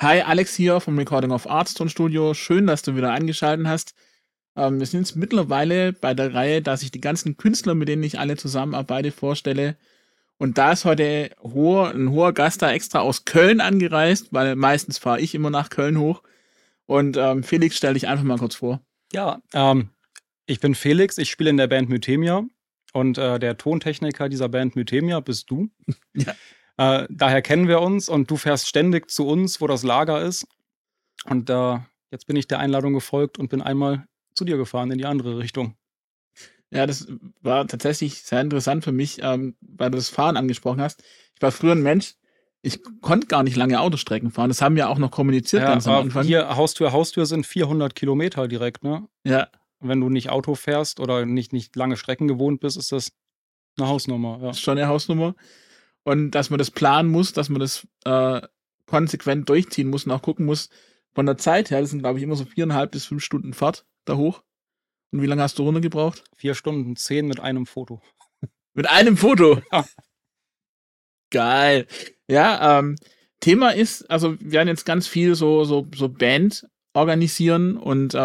Hi, Alex hier vom Recording of Arts Tonstudio. Schön, dass du wieder eingeschaltet hast. Wir sind jetzt mittlerweile bei der Reihe, dass ich die ganzen Künstler, mit denen ich alle zusammenarbeite, vorstelle. Und da ist heute ein hoher Gast da extra aus Köln angereist, weil meistens fahre ich immer nach Köln hoch. Und Felix, stell dich einfach mal kurz vor. Ja, ich bin Felix, ich spiele in der Band Mythemia und der Tontechniker dieser Band Mythemia bist du. Ja. Daher kennen wir uns und du fährst ständig zu uns, wo das Lager ist. Und jetzt bin ich der Einladung gefolgt und bin einmal zu dir gefahren in die andere Richtung. Ja, das war tatsächlich sehr interessant für mich, weil du das Fahren angesprochen hast. Ich war früher ein Mensch, ich konnte gar nicht lange Autostrecken fahren. Das haben wir auch noch kommuniziert ganz am Anfang. Hier Haustür sind 400 Kilometer direkt, ne? Ja. Wenn du nicht Auto fährst oder nicht lange Strecken gewohnt bist, ist das eine Hausnummer. Ja. Das ist schon eine Hausnummer. Und dass man das planen muss, dass man das konsequent durchziehen muss und auch gucken muss, von der Zeit her, das sind, glaube ich, immer so 4,5 bis 5 Stunden Fahrt da hoch. Und wie lange hast du runter gebraucht? 4 Stunden 10 mit einem Foto. Mit einem Foto? Ja. Geil. Ja, Thema ist, also wir werden jetzt ganz viel so Band organisieren und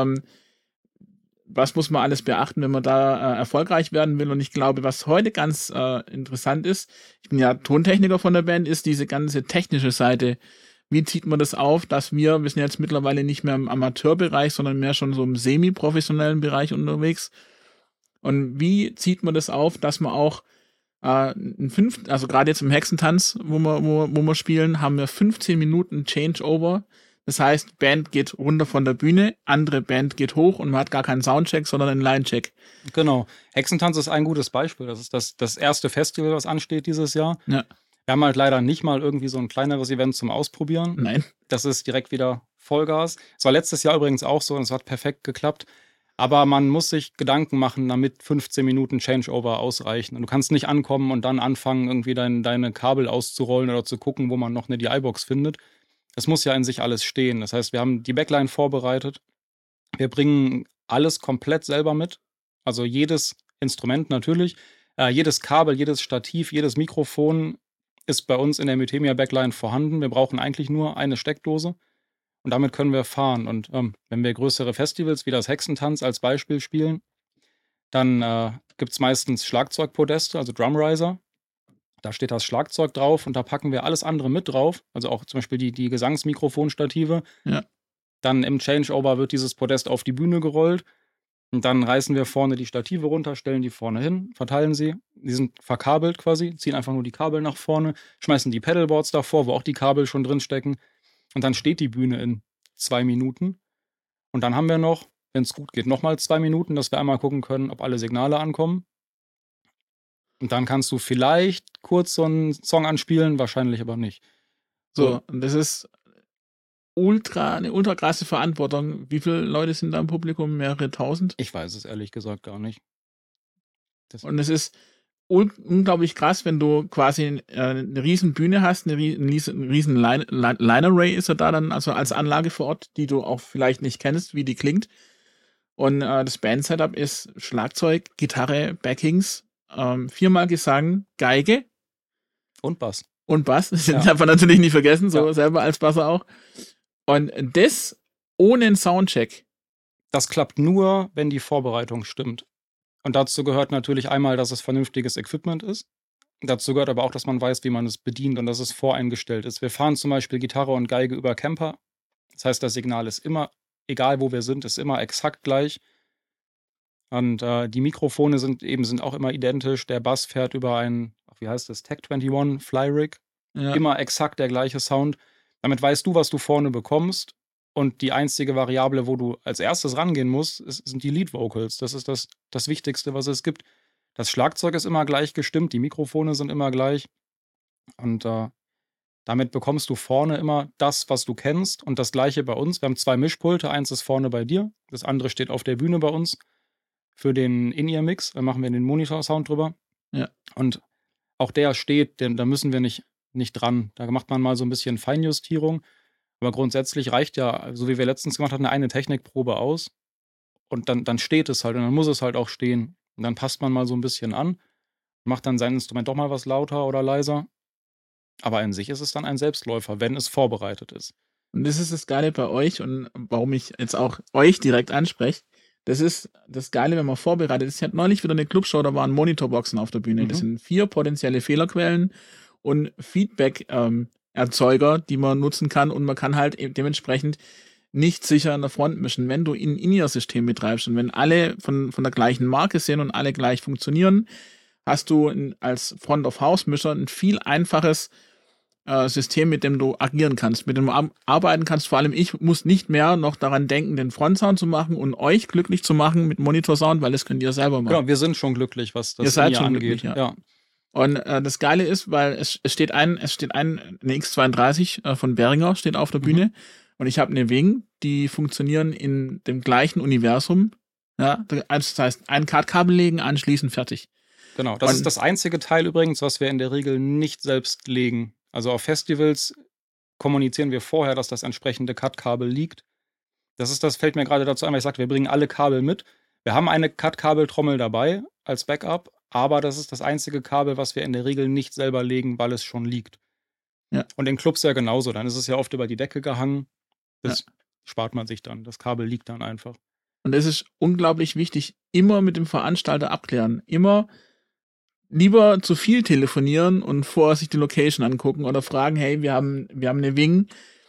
was muss man alles beachten, wenn man da erfolgreich werden will. Und ich glaube, was heute ganz interessant ist, ich bin ja Tontechniker von der Band, ist diese ganze technische Seite. Wie zieht man das auf, dass wir sind jetzt mittlerweile nicht mehr im Amateurbereich, sondern mehr schon so im semi-professionellen Bereich unterwegs. Und wie zieht man das auf, dass man auch also gerade jetzt im Hexentanz, wo wir spielen, haben wir 15 Minuten Changeover. Das heißt, Band geht runter von der Bühne, andere Band geht hoch und man hat gar keinen Soundcheck, sondern einen Line-Check. Genau. Hexentanz ist ein gutes Beispiel. Das ist das erste Festival, was ansteht dieses Jahr. Ja. Wir haben halt leider nicht mal irgendwie so ein kleineres Event zum Ausprobieren. Nein. Das ist direkt wieder Vollgas. Es war letztes Jahr übrigens auch so und es hat perfekt geklappt. Aber man muss sich Gedanken machen, damit 15 Minuten Changeover ausreichen. Und du kannst nicht ankommen und dann anfangen, irgendwie deine Kabel auszurollen oder zu gucken, wo man noch eine DI-Box findet. Es muss ja in sich alles stehen. Das heißt, wir haben die Backline vorbereitet. Wir bringen alles komplett selber mit. Also jedes Instrument natürlich, jedes Kabel, jedes Stativ, jedes Mikrofon ist bei uns in der Mythemia Backline vorhanden. Wir brauchen eigentlich nur eine Steckdose und damit können wir fahren. Und wenn wir größere Festivals wie das Hexentanz als Beispiel spielen, dann gibt es meistens Schlagzeugpodeste, also Drumriser. Da steht das Schlagzeug drauf und da packen wir alles andere mit drauf. Also auch zum Beispiel die Gesangsmikrofonstative. Ja. Dann im Changeover wird dieses Podest auf die Bühne gerollt. Und dann reißen wir vorne die Stative runter, stellen die vorne hin, verteilen sie. Die sind verkabelt quasi, ziehen einfach nur die Kabel nach vorne, schmeißen die Pedalboards davor, wo auch die Kabel schon drin stecken. Und dann steht die Bühne in 2 Minuten. Und dann haben wir noch, wenn es gut geht, nochmal 2 Minuten, dass wir einmal gucken können, ob alle Signale ankommen. Und dann kannst du vielleicht kurz so einen Song anspielen, wahrscheinlich aber nicht. So, und das ist eine ultra krasse Verantwortung. Wie viele Leute sind da im Publikum? Mehrere tausend? Ich weiß es ehrlich gesagt gar nicht. Und es ist unglaublich krass, wenn du quasi eine riesen Bühne hast, ein riesen Line-Array ist ja da dann, also als Anlage vor Ort, die du auch vielleicht nicht kennst, wie die klingt. Und das Band-Setup ist Schlagzeug, Gitarre, Backings, 4-mal Gesang, Geige. Und Bass. Und Bass, das darf man natürlich nicht vergessen, so selber als Basser auch. Und das ohne einen Soundcheck. Das klappt nur, wenn die Vorbereitung stimmt. Und dazu gehört natürlich einmal, dass es vernünftiges Equipment ist. Dazu gehört aber auch, dass man weiß, wie man es bedient und dass es voreingestellt ist. Wir fahren zum Beispiel Gitarre und Geige über Camper. Das heißt, das Signal ist immer, egal wo wir sind, ist immer exakt gleich. Und die Mikrofone sind auch immer identisch. Der Bass fährt über ein, wie heißt das, Tech 21 Flyrig. Ja. Immer exakt der gleiche Sound. Damit weißt du, was du vorne bekommst. Und die einzige Variable, wo du als erstes rangehen musst, sind die Lead Vocals. Das ist das Wichtigste, was es gibt. Das Schlagzeug ist immer gleich gestimmt, die Mikrofone sind immer gleich. Und damit bekommst du vorne immer das, was du kennst. Und das gleiche bei uns. Wir haben 2 Mischpulte. Eins ist vorne bei dir, das andere steht auf der Bühne bei uns. Für den In-Ear-Mix, da machen wir den Monitor-Sound drüber. Ja. Und auch der steht, da müssen wir nicht dran. Da macht man mal so ein bisschen Feinjustierung. Aber grundsätzlich reicht ja, so wie wir letztens gemacht hatten, eine Technikprobe aus. Und dann steht es halt und dann muss es halt auch stehen. Und dann passt man mal so ein bisschen an, macht dann sein Instrument doch mal was lauter oder leiser. Aber in sich ist es dann ein Selbstläufer, wenn es vorbereitet ist. Und das ist das Geile bei euch und warum ich jetzt auch euch direkt anspreche. Das ist das Geile, wenn man vorbereitet ist. Ich hatte neulich wieder eine Clubshow, da waren Monitorboxen auf der Bühne. Das sind 4 potenzielle Fehlerquellen und Feedback-Erzeuger, die man nutzen kann und man kann halt dementsprechend nicht sicher an der Front mischen. Wenn du ein In-Ear-System betreibst und wenn alle von der gleichen Marke sind und alle gleich funktionieren, hast du als Front-of-House-Mischer ein viel einfaches System, mit dem du agieren kannst, mit dem du arbeiten kannst. Vor allem ich muss nicht mehr noch daran denken, den Frontsound zu machen und euch glücklich zu machen mit Monitorsound, weil das könnt ihr selber machen. Genau, wir sind schon glücklich, was das ihr seid schon angeht. Glücklich, ja. Und das Geile ist, weil es steht eine X32 von Behringer steht auf der Bühne und ich habe eine Wing, die funktionieren in dem gleichen Universum. Ja, das heißt, ein Card-Kabel legen, anschließen, fertig. Genau, das ist das einzige Teil übrigens, was wir in der Regel nicht selbst legen. Also auf Festivals kommunizieren wir vorher, dass das entsprechende Cut-Kabel liegt. Das fällt mir gerade dazu ein, weil ich sagte, wir bringen alle Kabel mit. Wir haben eine Cut-Kabeltrommel dabei als Backup, aber das ist das einzige Kabel, was wir in der Regel nicht selber legen, weil es schon liegt. Ja. Und in Clubs ja genauso. Dann ist es ja oft über die Decke gehangen. Das spart man sich dann. Das Kabel liegt dann einfach. Und es ist unglaublich wichtig, immer mit dem Veranstalter abklären. Immer lieber zu viel telefonieren und vorher sich die Location angucken oder fragen, hey, wir haben eine Wing.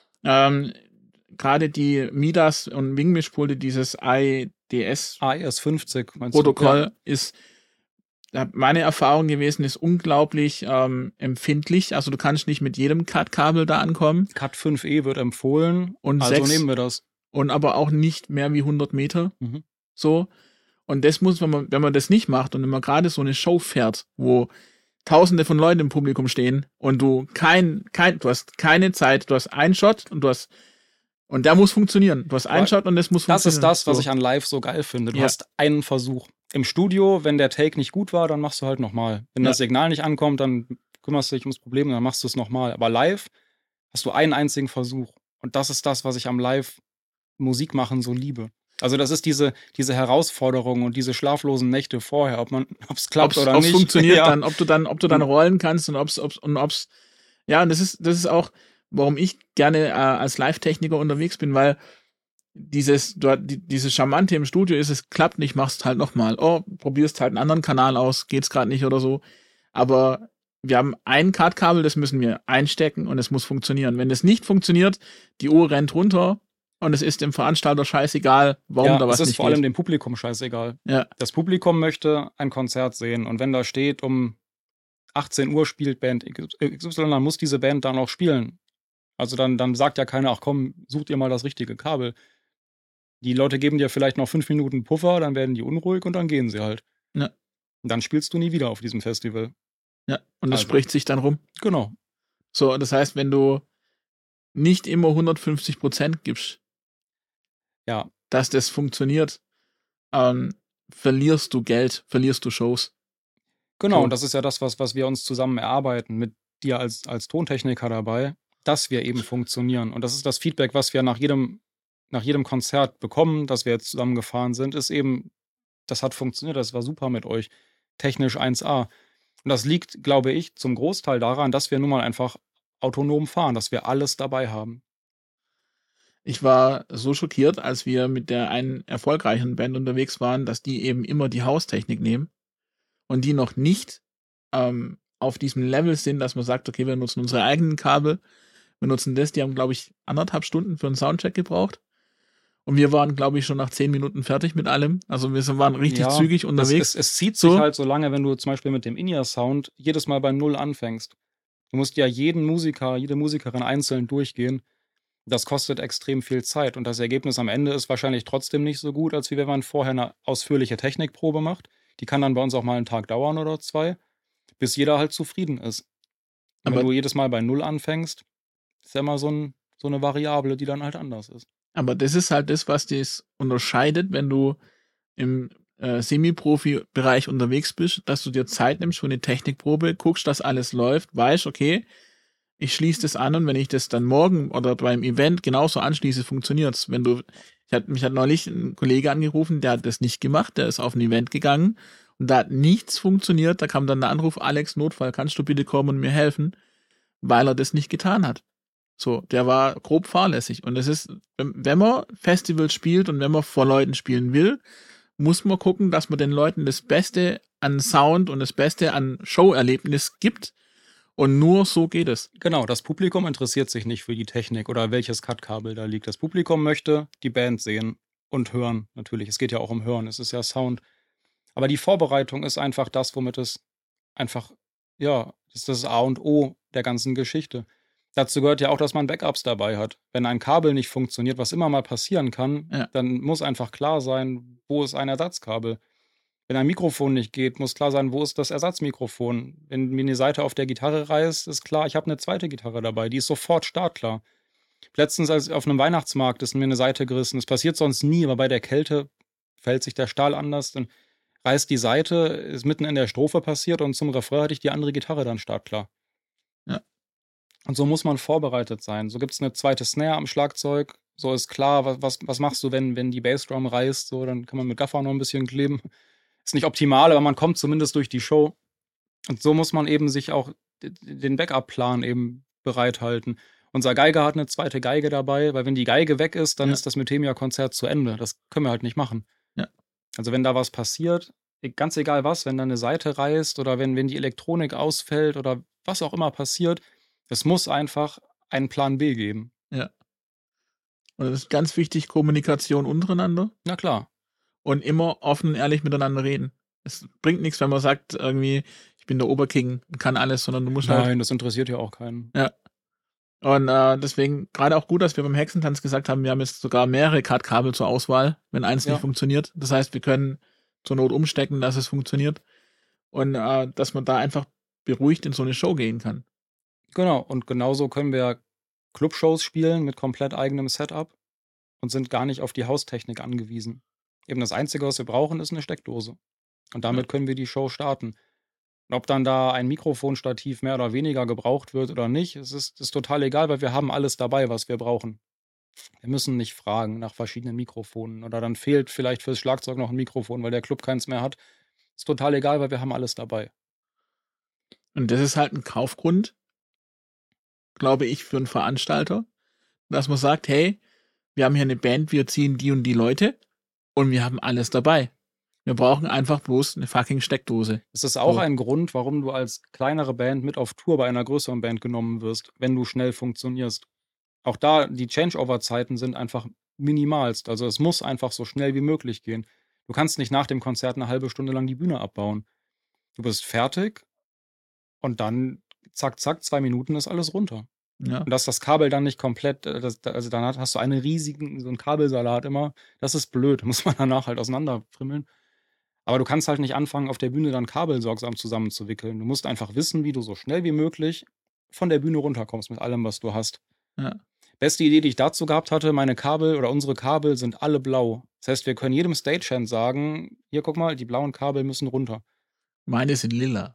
Gerade die Midas und Wing-Mischpulte, dieses AES 50 Protokoll ist meine Erfahrung gewesen, ist unglaublich empfindlich. Also du kannst nicht mit jedem Cut-Kabel da ankommen. Cut 5e wird empfohlen. Und also nehmen wir das. Und aber auch nicht mehr wie 100 Meter. So. Und das muss, wenn man das nicht macht und wenn man gerade so eine Show fährt, wo Tausende von Leuten im Publikum stehen und du du hast keine Zeit, du hast einen Shot und der muss funktionieren. Du hast einen Shot und das muss funktionieren. Das ist das, was ich an Live so geil finde. Du hast einen Versuch. Im Studio, wenn der Take nicht gut war, dann machst du halt nochmal. Wenn das Signal nicht ankommt, dann kümmerst du dich ums Problem und dann machst du es nochmal. Aber live hast du einen einzigen Versuch. Und das ist das, was ich am Live Musik machen so liebe. Also das ist diese Herausforderung und diese schlaflosen Nächte vorher, ob es klappt oder nicht. Ob es funktioniert dann, ob du dann rollen kannst und ob's ja, und das ist auch, warum ich gerne als Live-Techniker unterwegs bin, weil dieses Charmante im Studio ist, es klappt nicht, machst halt nochmal. Oh, probierst halt einen anderen Kanal aus, geht's gerade nicht oder so. Aber wir haben ein Card-Kabel, das müssen wir einstecken und es muss funktionieren. Wenn es nicht funktioniert, die Uhr rennt runter und es ist dem Veranstalter scheißegal, warum da was nicht geht. Es ist vor allem dem Publikum scheißegal. Ja. Das Publikum möchte ein Konzert sehen und wenn da steht, um 18 Uhr spielt Band XY, dann muss diese Band dann auch spielen. Also dann sagt ja keiner, ach komm, sucht ihr mal das richtige Kabel. Die Leute geben dir vielleicht noch 5 Minuten Puffer, dann werden die unruhig und dann gehen sie halt. Ja. Und dann spielst du nie wieder auf diesem Festival. Ja, und das spricht sich dann rum. Genau. So, das heißt, wenn du nicht immer 150% gibst, dass das funktioniert, verlierst du Geld, verlierst du Shows. Genau, so. Und das ist ja das, was wir uns zusammen erarbeiten, mit dir als Tontechniker dabei, dass wir eben funktionieren. Und das ist das Feedback, was wir nach jedem Konzert bekommen, dass wir jetzt zusammengefahren sind, ist eben, das hat funktioniert, das war super mit euch. Technisch 1A. Und das liegt, glaube ich, zum Großteil daran, dass wir nun mal einfach autonom fahren, dass wir alles dabei haben. Ich war so schockiert, als wir mit der einen erfolgreichen Band unterwegs waren, dass die eben immer die Haustechnik nehmen und die noch nicht auf diesem Level sind, dass man sagt, okay, wir nutzen unsere eigenen Kabel, wir nutzen das. Die haben, glaube ich, 1,5 Stunden für einen Soundcheck gebraucht. Und wir waren, glaube ich, schon nach 10 Minuten fertig mit allem. Also wir waren richtig zügig unterwegs. Es zieht sich halt so lange, wenn du zum Beispiel mit dem In-Ear-Sound jedes Mal bei 0 anfängst. Du musst ja jeden Musiker, jede Musikerin einzeln durchgehen. Das kostet extrem viel Zeit. Und das Ergebnis am Ende ist wahrscheinlich trotzdem nicht so gut, als wie wenn man vorher eine ausführliche Technikprobe macht. Die kann dann bei uns auch mal einen Tag dauern oder 2, bis jeder halt zufrieden ist. Und wenn du jedes Mal bei 0 anfängst, ist ja immer so eine Variable, die dann halt anders ist. Aber das ist halt das, was das unterscheidet, wenn du im Semi-Profi-Bereich unterwegs bist, dass du dir Zeit nimmst für eine Technikprobe, guckst, dass alles läuft, weißt, okay, ich schließe das an und wenn ich das dann morgen oder beim Event genauso anschließe, funktioniert's. Mich hat neulich ein Kollege angerufen, der hat das nicht gemacht, der ist auf ein Event gegangen und da hat nichts funktioniert, da kam dann der Anruf, Alex, Notfall, kannst du bitte kommen und mir helfen, weil er das nicht getan hat. So, der war grob fahrlässig. Und es ist, wenn man Festivals spielt und wenn man vor Leuten spielen will, muss man gucken, dass man den Leuten das Beste an Sound und das Beste an Showerlebnis gibt. Und nur so geht es. Genau, das Publikum interessiert sich nicht für die Technik oder welches Cut-Kabel da liegt. Das Publikum möchte die Band sehen und hören. Natürlich, es geht ja auch um Hören, es ist ja Sound. Aber die Vorbereitung ist einfach das, womit es einfach, ja, das ist das A und O der ganzen Geschichte. Dazu gehört ja auch, dass man Backups dabei hat. Wenn ein Kabel nicht funktioniert, was immer mal passieren kann, dann muss einfach klar sein, wo ist ein Ersatzkabel. Wenn ein Mikrofon nicht geht, muss klar sein, wo ist das Ersatzmikrofon. Wenn mir eine Seite auf der Gitarre reißt, ist klar, ich habe eine zweite Gitarre dabei, die ist sofort startklar. Letztens als auf einem Weihnachtsmarkt ist mir eine Seite gerissen. Das passiert sonst nie, aber bei der Kälte verhält sich der Stahl anders, dann reißt die Seite, ist mitten in der Strophe passiert und zum Refrain hatte ich die andere Gitarre dann startklar. Ja. Und so muss man vorbereitet sein. So gibt es eine zweite Snare am Schlagzeug. So ist klar, was machst du, wenn die Bassdrum reißt. So, dann kann man mit Gaffer noch ein bisschen kleben. Ist nicht optimal, aber man kommt zumindest durch die Show. Und so muss man eben sich auch den Backup-Plan eben bereithalten. Unser Geiger hat eine zweite Geige dabei, weil wenn die Geige weg ist, dann ist das Mythemia-Konzert zu Ende. Das können wir halt nicht machen. Ja. Also wenn da was passiert, ganz egal was, wenn da eine Seite reißt oder wenn die Elektronik ausfällt oder was auch immer passiert, es muss einfach einen Plan B geben. Ja. Und es ist ganz wichtig, Kommunikation untereinander. Na klar. Und immer offen und ehrlich miteinander reden. Es bringt nichts, wenn man sagt, irgendwie, ich bin der Oberking und kann alles, sondern du musst Nein, das interessiert ja auch keinen. Ja. Und deswegen gerade auch gut, dass wir beim Hexentanz gesagt haben, wir haben jetzt sogar mehrere Cut-Kabel zur Auswahl, wenn eins nicht funktioniert. Das heißt, wir können zur Not umstecken, dass es funktioniert. Und dass man da einfach beruhigt in so eine Show gehen kann. Genau, und genauso können wir Clubshows spielen mit komplett eigenem Setup und sind gar nicht auf die Haustechnik angewiesen. Eben das Einzige, was wir brauchen, ist eine Steckdose. Und damit können wir die Show starten. Und ob dann da ein Mikrofonstativ mehr oder weniger gebraucht wird oder nicht, ist total egal, weil wir haben alles dabei, was wir brauchen. Wir müssen nicht fragen nach verschiedenen Mikrofonen oder dann fehlt vielleicht fürs Schlagzeug noch ein Mikrofon, weil der Club keins mehr hat. Ist total egal, weil wir haben alles dabei. Und das ist halt ein Kaufgrund, glaube ich, für einen Veranstalter, dass man sagt, hey, wir haben hier eine Band, wir ziehen die und die Leute und wir haben alles dabei. Wir brauchen einfach bloß eine fucking Steckdose. Es ist auch ein Grund, warum du als kleinere Band mit auf Tour bei einer größeren Band genommen wirst, wenn du schnell funktionierst. Auch da, die Changeover-Zeiten sind einfach minimalst. Also es muss einfach so schnell wie möglich gehen. Du kannst nicht nach dem Konzert eine halbe Stunde lang die Bühne abbauen. Du bist fertig und dann zack, zack, 2 Minuten ist alles runter. Ja. Und dass das Kabel dann nicht komplett, also dann hast du so einen Kabelsalat immer. Das ist blöd, muss man danach halt auseinanderfrimmeln. Aber du kannst halt nicht anfangen, auf der Bühne dann Kabel sorgsam zusammenzuwickeln. Du musst einfach wissen, wie du so schnell wie möglich von der Bühne runterkommst mit allem, was du hast. Ja. Beste Idee, die ich dazu gehabt hatte, meine Kabel oder unsere Kabel sind alle blau. Das heißt, wir können jedem Stagehand sagen, hier, guck mal, die blauen Kabel müssen runter. Meine sind lila.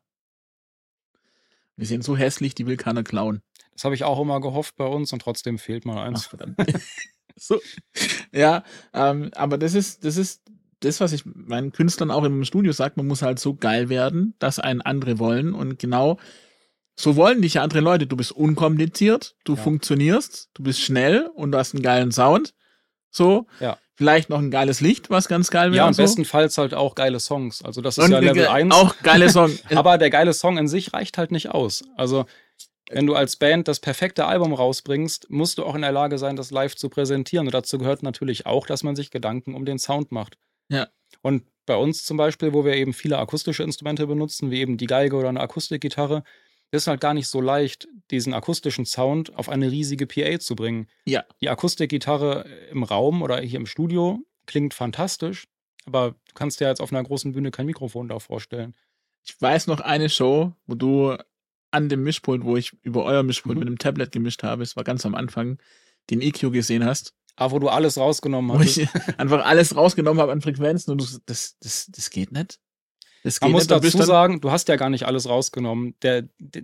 Die sind so hässlich, die will keiner klauen. Das habe ich auch immer gehofft bei uns und trotzdem fehlt mal eins. Ach, verdammt. So. Ja, aber das ist das, was ich meinen Künstlern auch im Studio sage, man muss halt so geil werden, dass einen andere wollen und genau so wollen dich ja andere Leute. Du bist unkompliziert, du funktionierst, du bist schnell und du hast einen geilen Sound. So. Ja. Vielleicht noch ein geiles Licht, was ganz geil wäre. Ja, und bestenfalls halt auch geile Songs. Also das ist und ja Level 1. Auch geile Songs. Aber der geile Song in sich reicht halt nicht aus. Also wenn du als Band das perfekte Album rausbringst, musst du auch in der Lage sein, das live zu präsentieren. Und dazu gehört natürlich auch, dass man sich Gedanken um den Sound macht. Ja. Und bei uns zum Beispiel, wo wir eben viele akustische Instrumente benutzen, wie eben die Geige oder eine Akustikgitarre, ist halt gar nicht so leicht, diesen akustischen Sound auf eine riesige PA zu bringen. Ja. Die Akustikgitarre im Raum oder hier im Studio klingt fantastisch, aber du kannst dir jetzt auf einer großen Bühne kein Mikrofon da vorstellen. Ich weiß noch eine Show, wo du an dem Mischpult, wo ich über euer Mischpult mit dem Tablet gemischt habe, es war ganz am Anfang, den EQ gesehen hast. Ah, wo du alles rausgenommen hast. Wo ich einfach alles rausgenommen habe an Frequenzen und du, das geht nicht. Das Man geht muss nicht. dazu sagen, du hast ja gar nicht alles rausgenommen. Der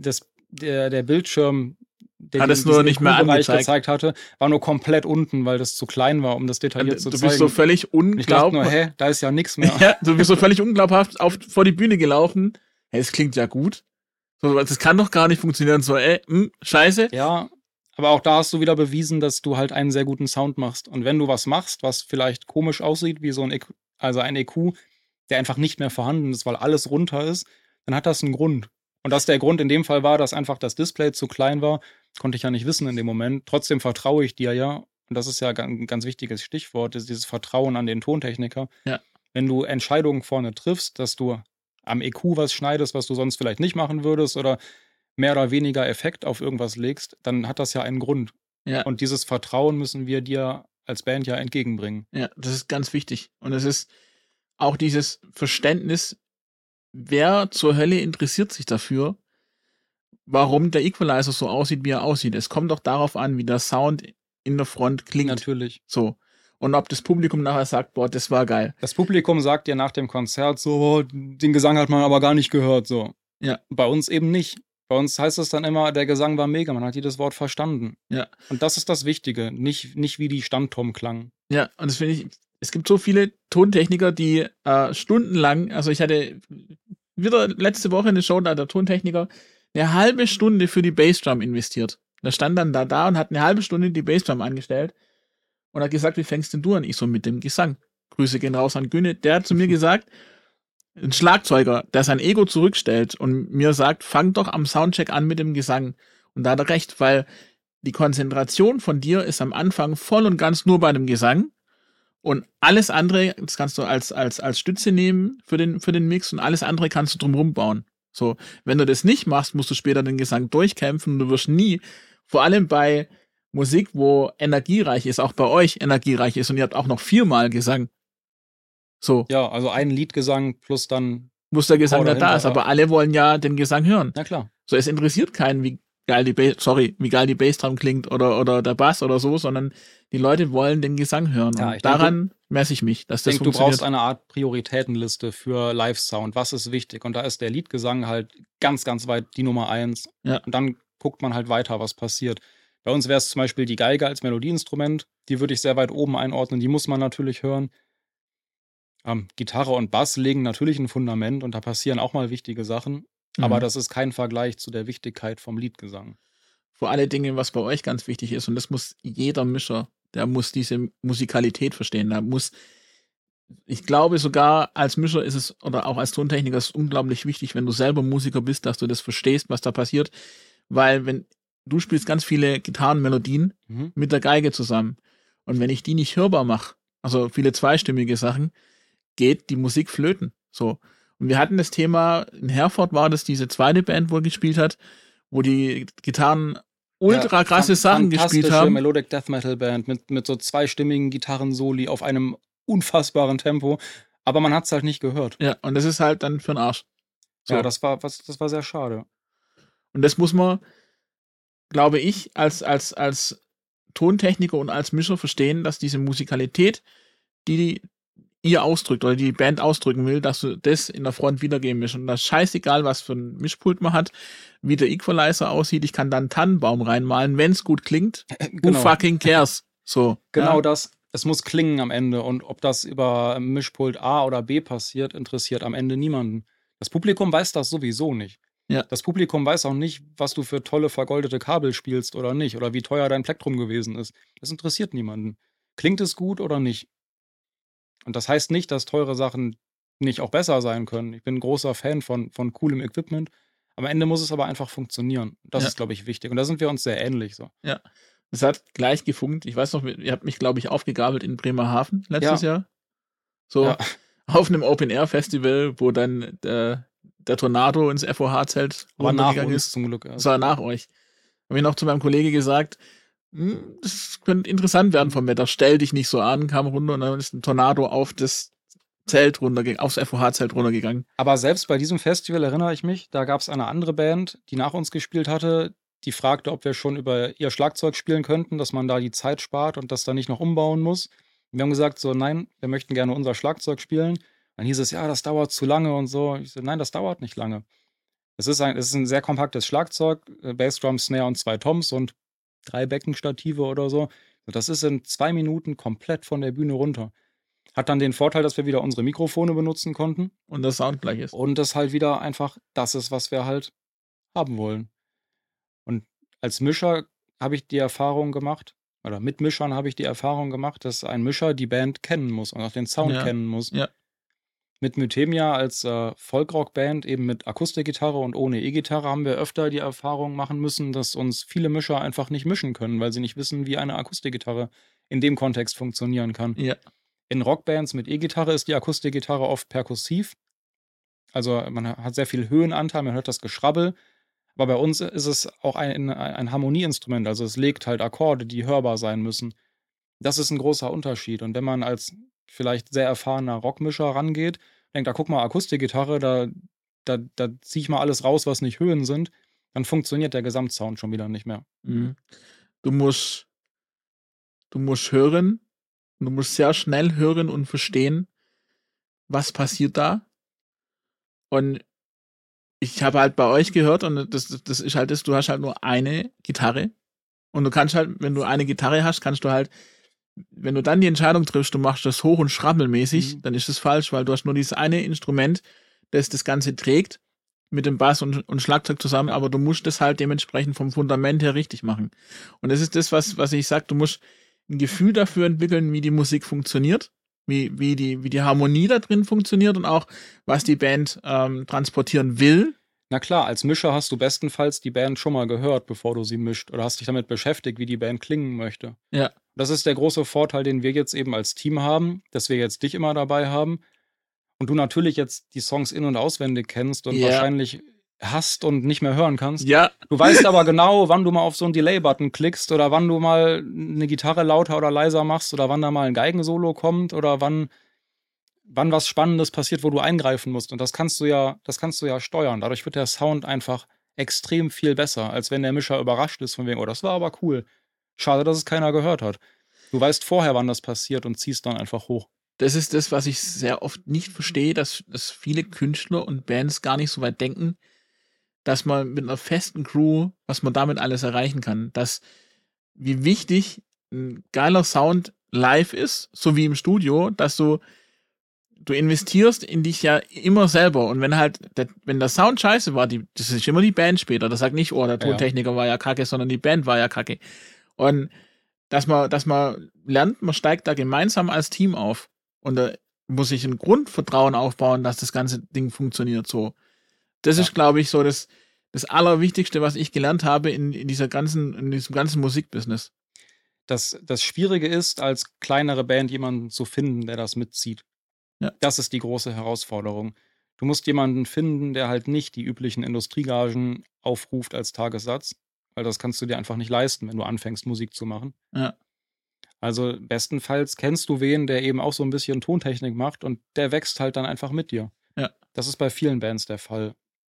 Bildschirm, der hat es nur nicht mehr gezeigt hatte, war nur komplett unten, weil das zu klein war, um das detailliert zu zeigen. Du bist so völlig ich dachte nur, da ist ja nichts mehr. Ja, du bist so völlig unglaubhaft vor die Bühne gelaufen. Hey, es klingt ja gut. So, das kann doch gar nicht funktionieren. So, scheiße. Ja, Aber auch da hast du wieder bewiesen, dass du halt einen sehr guten Sound machst. Und wenn du was machst, was vielleicht komisch aussieht, wie so ein EQ, also ein EQ, der einfach nicht mehr vorhanden ist, weil alles runter ist, dann hat das einen Grund. Und dass der Grund in dem Fall war, dass einfach das Display zu klein war, konnte ich ja nicht wissen in dem Moment. Trotzdem vertraue ich dir ja. Und das ist ja ein ganz wichtiges Stichwort, ist dieses Vertrauen an den Tontechniker. Ja. Wenn du Entscheidungen vorne triffst, dass du am EQ was schneidest, was du sonst vielleicht nicht machen würdest oder mehr oder weniger Effekt auf irgendwas legst, dann hat das ja einen Grund. Ja. Und dieses Vertrauen müssen wir dir als Band ja entgegenbringen. Ja, das ist ganz wichtig. Und es ist auch dieses Verständnis, wer zur Hölle interessiert sich dafür, warum der Equalizer so aussieht, wie er aussieht. Es kommt doch darauf an, wie der Sound in der Front klingt. Natürlich. So. Und ob das Publikum nachher sagt, boah, das war geil. Das Publikum sagt dir nach dem Konzert so, oh, den Gesang hat man aber gar nicht gehört, so. Ja. Bei uns eben nicht. Bei uns heißt es dann immer, der Gesang war mega, man hat jedes Wort verstanden. Ja. Und das ist das Wichtige, nicht wie die Stammtom klang. Ja, und das finde ich, es gibt so viele Tontechniker, die stundenlang, also ich hatte wieder letzte Woche eine Show, da hat der Tontechniker eine halbe Stunde für die Bassdrum investiert. Der stand dann da und hat eine halbe Stunde die Bassdrum angestellt und hat gesagt, wie fängst denn du an? Ich so, mit dem Gesang. Grüße gehen raus an Günne. Der hat zu mir gesagt, ein Schlagzeuger, der sein Ego zurückstellt und mir sagt, fang doch am Soundcheck an mit dem Gesang. Und da hat er recht, weil die Konzentration von dir ist am Anfang voll und ganz nur bei dem Gesang. Und alles andere, das kannst du als Stütze nehmen für den Mix und alles andere kannst du drumherum bauen. So, wenn du das nicht machst, musst du später den Gesang durchkämpfen und du wirst nie, vor allem bei Musik, wo energiereich ist, auch bei euch energiereich ist und ihr habt auch noch 4-mal Gesang. So. Ja, also ein Liedgesang plus dann. Muss der Gesang da ist, aber alle wollen ja den Gesang hören. Na klar. So, es interessiert keinen, wie geil die Bassdrum klingt oder der Bass oder so, sondern die Leute wollen den Gesang hören. Ja, und daran messe ich mich, dass das funktioniert. Du brauchst eine Art Prioritätenliste für Live-Sound. Was ist wichtig? Und da ist der Liedgesang halt ganz, ganz weit die Nummer 1. Ja. Und dann guckt man halt weiter, was passiert. Bei uns wäre es zum Beispiel die Geige als Melodieinstrument. Die würde ich sehr weit oben einordnen. Die muss man natürlich hören. Gitarre und Bass legen natürlich ein Fundament und da passieren auch mal wichtige Sachen. Aber das ist kein Vergleich zu der Wichtigkeit vom Liedgesang. Vor allen Dingen, was bei euch ganz wichtig ist, und das muss jeder Mischer, der muss diese Musikalität verstehen. Ich glaube sogar als Mischer ist es, oder auch als Tontechniker ist es unglaublich wichtig, wenn du selber Musiker bist, dass du das verstehst, was da passiert. Weil wenn du spielst ganz viele Gitarrenmelodien mit der Geige zusammen. Und wenn ich die nicht hörbar mache, also viele zweistimmige Sachen, geht die Musik flöten. So. Und wir hatten das Thema, in Herford war das diese zweite Band, wo er gespielt hat, wo die Gitarren ultra krasse Sachen gespielt haben. Melodic Death Metal Band mit so zweistimmigen Gitarrensoli auf einem unfassbaren Tempo. Aber man hat es halt nicht gehört. Ja, und das ist halt dann für den Arsch. So. Ja, das war sehr schade. Und das muss man, glaube ich, als Tontechniker und als Mischer verstehen, dass diese Musikalität, die ihr ausdrückt oder die Band ausdrücken will, dass du das in der Front wiedergeben willst. Und das ist scheißegal, was für ein Mischpult man hat, wie der Equalizer aussieht. Ich kann da einen Tannenbaum reinmalen, wenn es gut klingt. Who fucking cares? So. Genau das. Es muss klingen am Ende. Und ob das über Mischpult A oder B passiert, interessiert am Ende niemanden. Das Publikum weiß das sowieso nicht. Ja. Das Publikum weiß auch nicht, was du für tolle vergoldete Kabel spielst oder nicht. Oder wie teuer dein Plektrum gewesen ist. Das interessiert niemanden. Klingt es gut oder nicht? Und das heißt nicht, dass teure Sachen nicht auch besser sein können. Ich bin ein großer Fan von coolem Equipment. Am Ende muss es aber einfach funktionieren. Das ist, glaube ich, wichtig. Und da sind wir uns sehr ähnlich so. Ja. Es hat gleich gefunkt. Ich weiß noch, ihr habt mich, glaube ich, aufgegabelt in Bremerhaven letztes Jahr. So auf einem Open-Air-Festival, wo dann der Tornado ins FOH-Zelt runtergegangen ist. Zum Glück. Das war nach euch. Habe ich noch zu meinem Kollege gesagt, das könnte interessant werden vom Wetter. Stell dich nicht so an, kam runter und dann ist ein Tornado auf das Zelt aufs FOH-Zelt runtergegangen. Aber selbst bei diesem Festival erinnere ich mich, da gab es eine andere Band, die nach uns gespielt hatte, die fragte, ob wir schon über ihr Schlagzeug spielen könnten, dass man da die Zeit spart und das dann nicht noch umbauen muss. Und wir haben gesagt, so nein, wir möchten gerne unser Schlagzeug spielen. Dann hieß es, ja, das dauert zu lange und so. Ich so, nein, das dauert nicht lange. Es ist ein sehr kompaktes Schlagzeug, Bassdrum, Snare und 2 Toms und 3 Beckenstative oder so. Das ist in 2 Minuten komplett von der Bühne runter. Hat dann den Vorteil, dass wir wieder unsere Mikrofone benutzen konnten. Und das Sound gleich ist. Und das halt wieder einfach das ist, was wir halt haben wollen. Und als Mischer habe ich die Erfahrung gemacht, oder mit Mischern habe ich die Erfahrung gemacht, dass ein Mischer die Band kennen muss und auch den Sound Ja. kennen muss. Ja. Mit Mythemia als Folkrock-Band, eben mit Akustikgitarre und ohne E-Gitarre, haben wir öfter die Erfahrung machen müssen, dass uns viele Mischer einfach nicht mischen können, weil sie nicht wissen, wie eine Akustikgitarre in dem Kontext funktionieren kann. Ja. In Rockbands mit E-Gitarre ist die Akustikgitarre oft perkussiv. Also man hat sehr viel Höhenanteil, man hört das Geschrabbel. Aber bei uns ist es auch ein Harmonieinstrument. Also es legt halt Akkorde, die hörbar sein müssen. Das ist ein großer Unterschied. Und wenn man als vielleicht sehr erfahrener Rockmischer rangeht, denkt, guck mal, Akustikgitarre, da ziehe ich mal alles raus, was nicht Höhen sind, dann funktioniert der Gesamtsound schon wieder nicht mehr. Mhm. Du musst hören, du musst sehr schnell hören und verstehen, was passiert da. Und ich habe halt bei euch gehört, und das ist halt das, du hast halt nur eine Gitarre. Und du kannst halt, wenn du eine Gitarre hast, kannst du halt, wenn du dann die Entscheidung triffst, du machst das hoch- und schrabbelmäßig, dann ist das falsch, weil du hast nur dieses eine Instrument, das das Ganze trägt, mit dem Bass und Schlagzeug zusammen, aber du musst das halt dementsprechend vom Fundament her richtig machen. Und das ist das, was ich sage, du musst ein Gefühl dafür entwickeln, wie die Musik funktioniert, wie die Harmonie da drin funktioniert und auch, was die Band transportieren will. Na klar, als Mischer hast du bestenfalls die Band schon mal gehört, bevor du sie mischt. Oder hast dich damit beschäftigt, wie die Band klingen möchte. Ja. Das ist der große Vorteil, den wir jetzt eben als Team haben, dass wir jetzt dich immer dabei haben. Und du natürlich jetzt die Songs in- und auswendig kennst und wahrscheinlich hast und nicht mehr hören kannst. Ja. Du weißt aber genau, wann du mal auf so einen Delay-Button klickst oder wann du mal eine Gitarre lauter oder leiser machst oder wann da mal ein Geigensolo kommt oder wann was Spannendes passiert, wo du eingreifen musst. Und das kannst du ja steuern. Dadurch wird der Sound einfach extrem viel besser, als wenn der Mischer überrascht ist von wegen, oh, das war aber cool. Schade, dass es keiner gehört hat. Du weißt vorher, wann das passiert und ziehst dann einfach hoch. Das ist das, was ich sehr oft nicht verstehe, dass viele Künstler und Bands gar nicht so weit denken, dass man mit einer festen Crew, was man damit alles erreichen kann, wie wichtig ein geiler Sound live ist, so wie im Studio, dass du investierst in dich ja immer selber. Und wenn der Sound scheiße war, das ist immer die Band später. Das sagt nicht, oh, der Tontechniker war ja kacke, sondern die Band war ja kacke. Und dass man lernt, man steigt da gemeinsam als Team auf. Und da muss ich ein Grundvertrauen aufbauen, dass das ganze Ding funktioniert so. Das ist, glaube ich, so das Allerwichtigste, was ich gelernt habe in diesem ganzen Musikbusiness. Das Schwierige ist, als kleinere Band jemanden zu finden, der das mitzieht. Ja. Das ist die große Herausforderung. Du musst jemanden finden, der halt nicht die üblichen Industriegagen aufruft als Tagessatz, weil das kannst du dir einfach nicht leisten, wenn du anfängst, Musik zu machen. Ja. Also bestenfalls kennst du wen, der eben auch so ein bisschen Tontechnik macht und der wächst halt dann einfach mit dir. Ja. Das ist bei vielen Bands der Fall.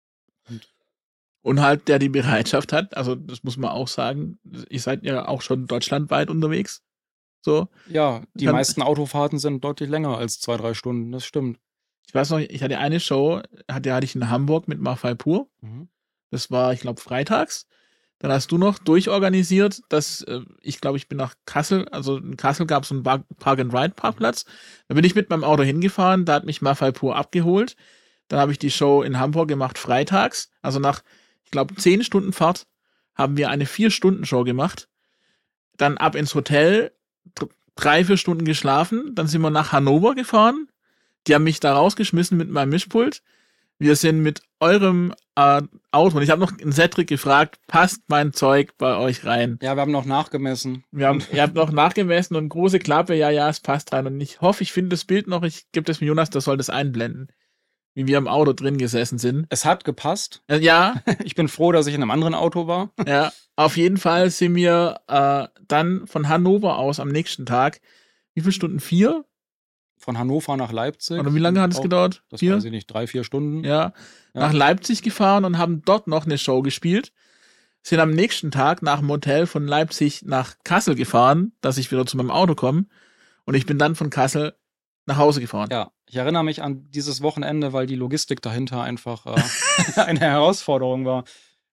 Und halt, der die Bereitschaft hat, also das muss man auch sagen, ihr seid ja auch schon deutschlandweit unterwegs. So. Ja, die meisten Autofahrten sind deutlich länger als 2-3 Stunden, das stimmt. Ich weiß noch, ich hatte eine Show, hatte ich in Hamburg mit Maffei Pur. Das war, ich glaube, freitags. Dann hast du noch durchorganisiert, dass ich glaube, ich bin nach Kassel, also in Kassel gab es einen Park-and-Ride-Parkplatz. Da bin ich mit meinem Auto hingefahren, da hat mich Maffei Pur abgeholt. Dann habe ich die Show in Hamburg gemacht freitags. Also nach, ich glaube, 10 Stunden Fahrt haben wir eine 4-Stunden-Show gemacht. Dann ab ins Hotel, 3-4 Stunden geschlafen. Dann sind wir nach Hannover gefahren. Die haben mich da rausgeschmissen mit meinem Mischpult. Wir sind mit eurem Auto, und ich habe noch einen Cedric gefragt, passt mein Zeug bei euch rein? Ja, wir haben noch nachgemessen. Ihr habt noch nachgemessen und große Klappe, ja, es passt rein. Und ich hoffe, ich finde das Bild noch, ich gebe das mit Jonas, der soll das einblenden. Wie wir im Auto drin gesessen sind. Es hat gepasst. Ja. Ich bin froh, dass ich in einem anderen Auto war. Ja, auf jeden Fall sind wir dann von Hannover aus am nächsten Tag, wie viele Stunden? 4? Von Hannover nach Leipzig. Oder wie lange hat es gedauert? Das weiß ich nicht, 3-4 Stunden. Ja, nach Leipzig gefahren und haben dort noch eine Show gespielt. Sind am nächsten Tag nach dem Hotel von Leipzig nach Kassel gefahren, dass ich wieder zu meinem Auto komme. Und ich bin dann von Kassel nach Hause gefahren. Ja, ich erinnere mich an dieses Wochenende, weil die Logistik dahinter einfach eine Herausforderung war.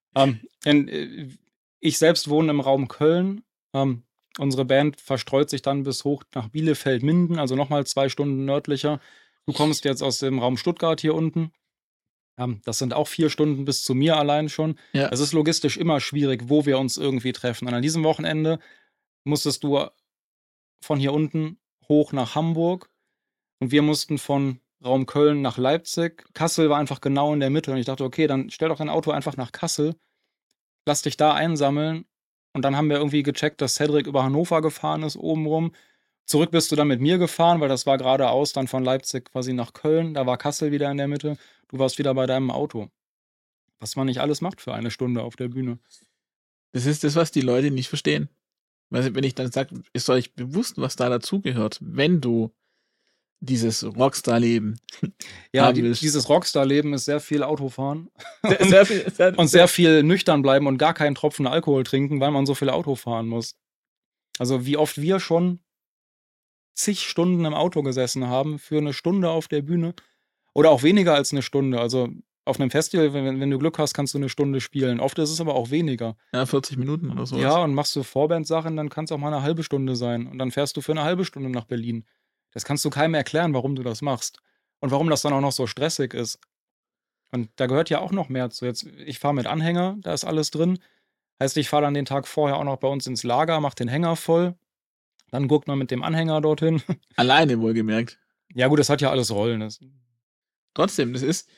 Ich selbst wohne im Raum Köln. Unsere Band verstreut sich dann bis hoch nach Bielefeld-Minden, also nochmal 2 Stunden nördlicher. Du kommst jetzt aus dem Raum Stuttgart hier unten. Das sind auch 4 Stunden bis zu mir allein schon. Ja. Es ist logistisch immer schwierig, wo wir uns irgendwie treffen. Und an diesem Wochenende musstest du von hier unten hoch nach Hamburg und wir mussten von Raum Köln nach Leipzig. Kassel war einfach genau in der Mitte und ich dachte, okay, dann stell doch dein Auto einfach nach Kassel, lass dich da einsammeln und dann haben wir irgendwie gecheckt, dass Cedric über Hannover gefahren ist, obenrum. Zurück bist du dann mit mir gefahren, weil das war geradeaus dann von Leipzig quasi nach Köln. Da war Kassel wieder in der Mitte. Du warst wieder bei deinem Auto. Was man nicht alles macht für eine Stunde auf der Bühne. Das ist das, was die Leute nicht verstehen. Also, wenn ich dann sage, ist euch bewusst, was da dazugehört, wenn du dieses Rockstar-Leben Ja, haben willst. dieses Rockstar-Leben ist sehr viel Autofahren Sehr viel, und sehr viel nüchtern bleiben und gar keinen Tropfen Alkohol trinken, weil man so viel Auto fahren muss. Also wie oft wir schon zig Stunden im Auto gesessen haben für eine Stunde auf der Bühne oder auch weniger als eine Stunde. Also auf einem Festival, wenn du Glück hast, kannst du eine Stunde spielen. Oft ist es aber auch weniger. Ja, 40 Minuten oder so. Ja, und machst du Vorband-Sachen, dann kann es auch mal eine halbe Stunde sein. Und dann fährst du für eine halbe Stunde nach Berlin. Das kannst du keinem erklären, warum du das machst. Und warum das dann auch noch so stressig ist. Und da gehört ja auch noch mehr zu. Jetzt, ich fahre mit Anhänger, da ist alles drin. Heißt, ich fahre dann den Tag vorher auch noch bei uns ins Lager, mache den Hänger voll. Dann guckt man mit dem Anhänger dorthin. Alleine wohlgemerkt. Ja gut, das hat ja alles Rollen. Trotzdem, das ist,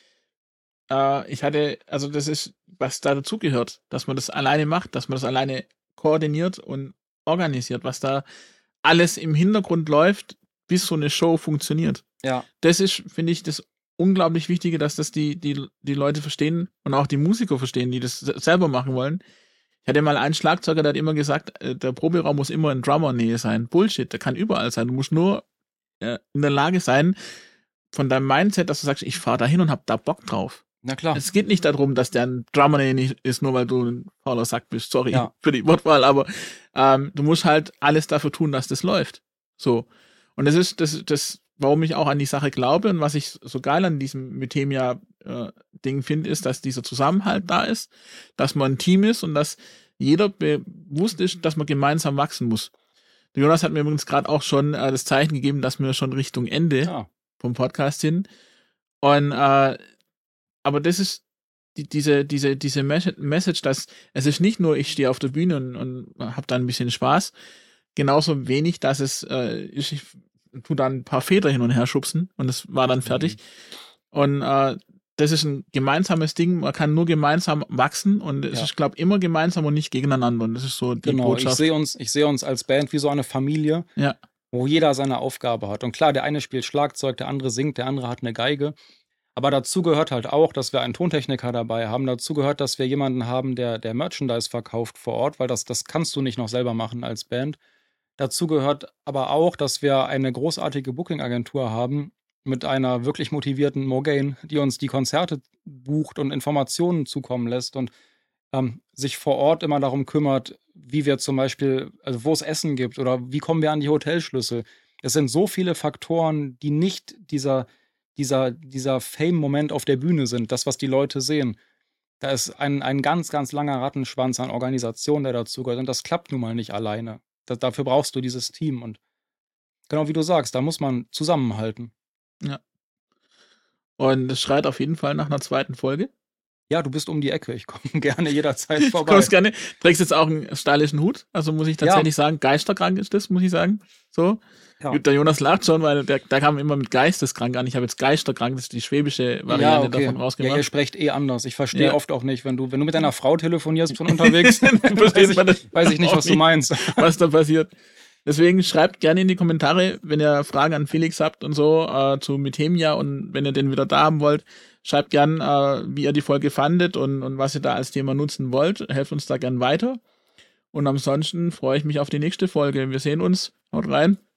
das ist, was da dazugehört, dass man das alleine macht, dass man das alleine koordiniert und organisiert, was da alles im Hintergrund läuft, bis so eine Show funktioniert. Ja. Das ist, finde ich, das unglaublich Wichtige, dass das die Leute verstehen und auch die Musiker verstehen, die das selber machen wollen. Ich hatte mal einen Schlagzeuger, der hat immer gesagt, der Proberaum muss immer in Drummer-Nähe sein. Bullshit, der kann überall sein. Du musst nur in der Lage sein, von deinem Mindset, dass du sagst, ich fahre da hin und hab da Bock drauf. Na klar. Es geht nicht darum, dass der ein Drummer nicht ist, nur weil du ein fauler Sack bist. Sorry Ja. für die Wortwahl, aber du musst halt alles dafür tun, dass das läuft. So. Und das ist das, warum ich auch an die Sache glaube und was ich so geil an diesem Mythemia-Ding finde, ist, dass dieser Zusammenhalt da ist, dass man ein Team ist und dass jeder bewusst ist, dass man gemeinsam wachsen muss. Der Jonas hat mir übrigens gerade auch schon das Zeichen gegeben, dass wir schon Richtung Ende vom Podcast hin. Und aber das ist diese Message, dass es ist nicht nur, ich stehe auf der Bühne und habe da ein bisschen Spaß, genauso wenig, dass es ich tu dann ein paar Feder hin und her schubsen und es war dann fertig. Und das ist ein gemeinsames Ding, man kann nur gemeinsam wachsen und es ist, glaube ich, immer gemeinsam und nicht gegeneinander und das ist so die Botschaft. Ich sehe uns als Band wie so eine Familie, wo jeder seine Aufgabe hat. Und klar, der eine spielt Schlagzeug, der andere singt, der andere hat eine Geige. Aber dazu gehört halt auch, dass wir einen Tontechniker dabei haben. Dazu gehört, dass wir jemanden haben, der Merchandise verkauft vor Ort, weil das kannst du nicht noch selber machen als Band. Dazu gehört aber auch, dass wir eine großartige Booking-Agentur haben mit einer wirklich motivierten Morgane, die uns die Konzerte bucht und Informationen zukommen lässt und sich vor Ort immer darum kümmert, wie wir zum Beispiel, also wo es Essen gibt oder wie kommen wir an die Hotelschlüssel. Es sind so viele Faktoren, die nicht dieser Fame-Moment auf der Bühne sind, das, was die Leute sehen. Da ist ein ganz, ganz langer Rattenschwanz an Organisation, der dazu gehört. Und das klappt nun mal nicht alleine. Dafür brauchst du dieses Team. Und genau wie du sagst, da muss man zusammenhalten. Ja. Und es schreit auf jeden Fall nach einer zweiten Folge. Ja, du bist um die Ecke. Ich komme gerne jederzeit vorbei. Du kommst gerne. Trägst jetzt auch einen stylischen Hut. Also muss ich tatsächlich sagen, geisterkrank ist das, muss ich sagen. So. Ja. Der Jonas lacht schon, weil der kam immer mit geisteskrank an. Ich habe jetzt geisterkrank, das ist die schwäbische Variante davon rausgemacht. Ja, ihr sprecht anders. Ich verstehe oft auch nicht, wenn du mit deiner Frau telefonierst von unterwegs, weiß ich nicht, was du meinst. Was da passiert. Deswegen schreibt gerne in die Kommentare, wenn ihr Fragen an Felix habt und so zu Mythemia und wenn ihr den wieder da haben wollt, schreibt gern, wie ihr die Folge fandet und was ihr da als Thema nutzen wollt. Helft uns da gern weiter. Und ansonsten freue ich mich auf die nächste Folge. Wir sehen uns. Haut rein.